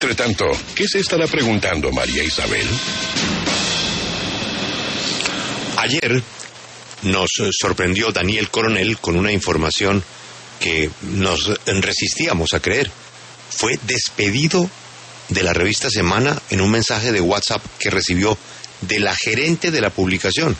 Entre tanto, ¿qué se estará preguntando María Isabel? Ayer nos sorprendió Daniel Coronel con una información que nos resistíamos a creer. Fue despedido de la revista Semana en un mensaje de WhatsApp que recibió de la gerente de la publicación.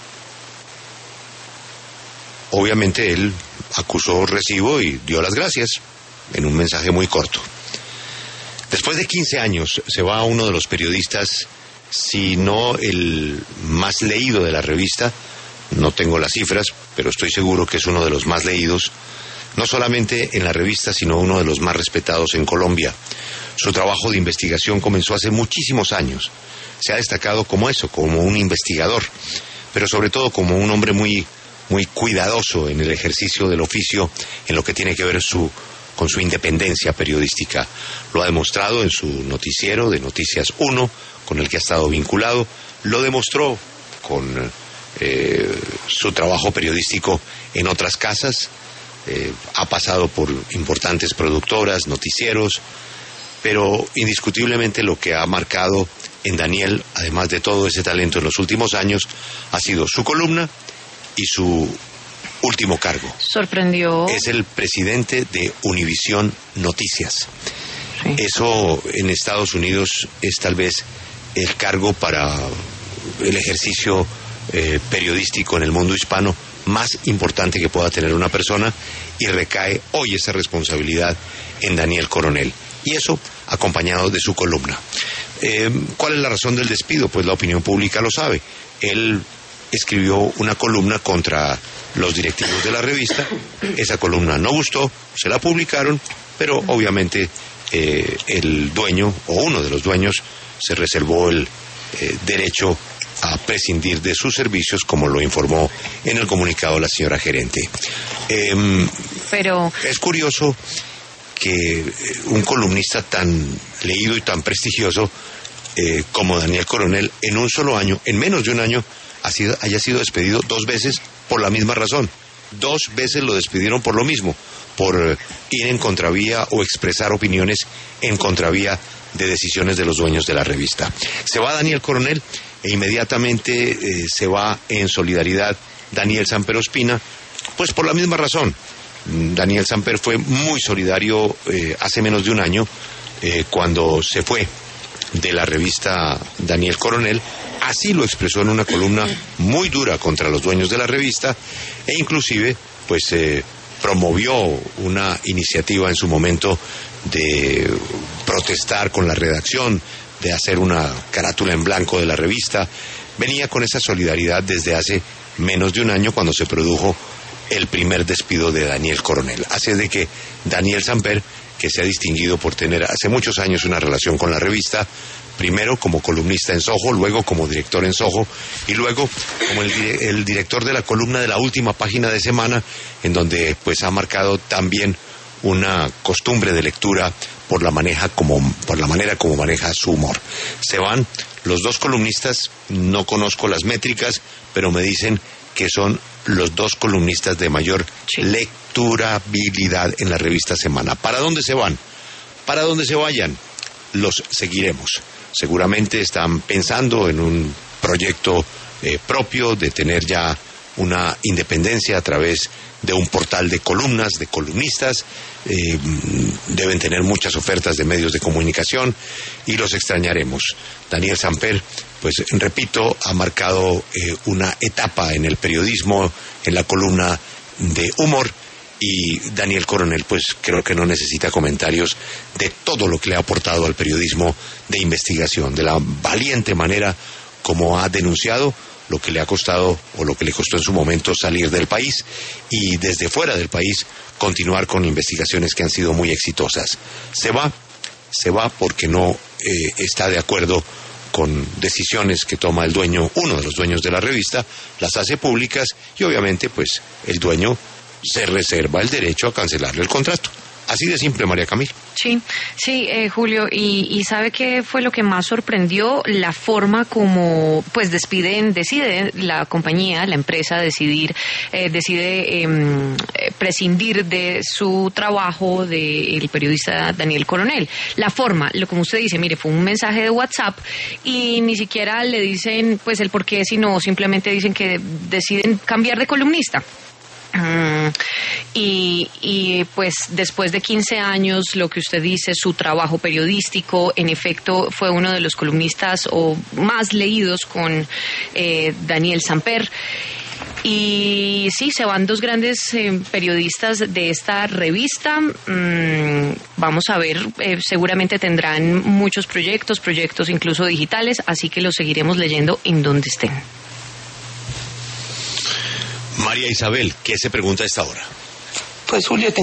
Obviamente él acusó recibo y dio las gracias en un mensaje muy corto. Después de 15 años se va uno de los periodistas, si no el más leído de la revista. No tengo las cifras, pero estoy seguro que es uno de los más leídos, no solamente en la revista, sino uno de los más respetados en Colombia. Su trabajo de investigación comenzó hace muchísimos años. Se ha destacado como eso, como un investigador, pero sobre todo como un hombre muy cuidadoso en el ejercicio del oficio, en lo que tiene que ver con su independencia periodística. Lo ha demostrado en su noticiero de Noticias 1, con el que ha estado vinculado. Lo demostró con su trabajo periodístico en otras casas. Ha pasado por importantes productoras, noticieros, pero indiscutiblemente lo que ha marcado en Daniel, además de todo ese talento en los últimos años, ha sido su columna y su último cargo. Sorprendió. Es el presidente de Univisión Noticias. Sí. Eso en Estados Unidos es tal vez el cargo para el ejercicio periodístico en el mundo hispano más importante que pueda tener una persona, y recae hoy esa responsabilidad en Daniel Coronel, y eso acompañado de su columna. ¿Cuál es la razón del despido? Pues la opinión pública lo sabe. Él escribió una columna contra los directivos de la revista. Esa columna no gustó, se la publicaron, pero obviamente el dueño o uno de los dueños se reservó el derecho a prescindir de sus servicios, como lo informó en el comunicado la señora gerente. Pero es curioso que un columnista tan leído y tan prestigioso como Daniel Coronel, en un solo año, en menos de un año, haya sido despedido 2 veces por la misma razón. 2 veces lo despidieron por lo mismo, por ir en contravía o expresar opiniones en contravía de decisiones de los dueños de la revista. Se va Daniel Coronel e inmediatamente se va en solidaridad Daniel Samper Ospina, pues por la misma razón. Daniel Samper fue muy solidario hace menos de un año cuando se fue de la revista Daniel Coronel. Así lo expresó en una columna muy dura contra los dueños de la revista, e inclusive pues promovió una iniciativa en su momento de protestar con la redacción, de hacer una carátula en blanco de la revista. Venía con esa solidaridad desde hace menos de un año, cuando se produjo el primer despido de Daniel Coronel. Así es de que Daniel Samper, que se ha distinguido por tener hace muchos años una relación con la revista, primero como columnista en Soho, luego como director en Soho, y luego como el director de la columna de la última página de Semana, en donde pues ha marcado también una costumbre de lectura por la manera como maneja su humor. Se van los 2 columnistas, no conozco las métricas, pero me dicen que son los 2 columnistas de mayor lecturabilidad en la revista Semana. ¿Para dónde se van? Para donde se vayan, los seguiremos. Seguramente están pensando en un proyecto propio, de tener ya una independencia a través de un portal de columnas, de columnistas. Deben tener muchas ofertas de medios de comunicación y los extrañaremos. Daniel Samper, pues repito, ha marcado una etapa en el periodismo, en la columna de humor, y Daniel Coronel pues creo que no necesita comentarios de todo lo que le ha aportado al periodismo de investigación, de la valiente manera como ha denunciado lo que le ha costado o lo que le costó en su momento salir del país, y desde fuera del país continuar con investigaciones que han sido muy exitosas. Se va porque no está de acuerdo con decisiones que toma el dueño, uno de los dueños de la revista, las hace públicas, y obviamente pues el dueño se reserva el derecho a cancelarle el contrato. Así de simple, María Camila. Sí, sí, Julio, y ¿sabe qué fue lo que más sorprendió? La forma como, pues, decide la compañía, la empresa decide prescindir de su trabajo del periodista Daniel Coronel. La forma, como usted dice, mire, fue un mensaje de WhatsApp y ni siquiera le dicen, pues, el por qué, sino simplemente dicen que deciden cambiar de columnista. Y pues después de 15 años, lo que usted dice, su trabajo periodístico, en efecto, fue uno de los columnistas o más leídos con Daniel Samper. Y sí, se van dos grandes periodistas de esta revista. Vamos a ver, seguramente tendrán muchos proyectos incluso digitales, así que los seguiremos leyendo en donde estén. María Isabel, ¿qué se pregunta a esta hora? Pues Julio,